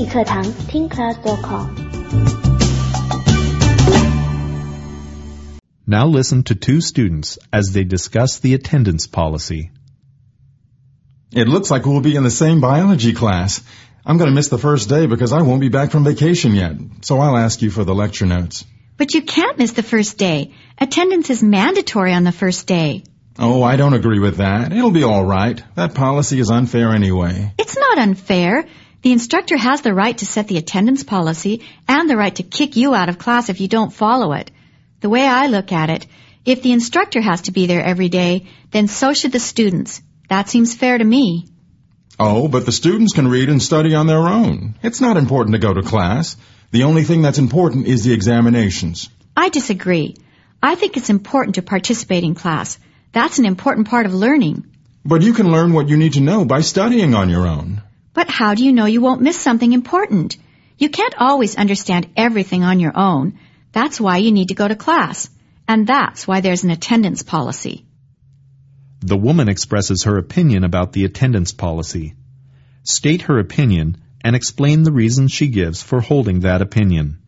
立课堂听 class.com。 Now listen to two students as they discuss the attendance policy. It looks like we'll be in the same biology class. I'm going to miss the first day because I won't be back from vacation yet, so I'll ask you for the lecture notes. But you can't miss the first day. Attendance is mandatory on the first day. Oh, I don't agree with that. It'll be all right. That policy is unfair anyway. It's not unfair. The instructor has the right to set the attendance policy and the right to kick you out of class if you don't follow it. The way I look at it, if the instructor has to be there every day, then so should the students. That seems fair to me. Oh, but the students can read and study on their own. It's not important to go to class. The only thing that's important is the examinations. I disagree. I think it's important to participate in class. That's an important part of learning. But you can learn what you need to know by studying on your own. But how do you know you won't miss something important? You can't always understand everything on your own. That's why you need to go to class. And that's why there's an attendance policy. The woman expresses her opinion about the attendance policy. State her opinion and explain the reasons she gives for holding that opinion.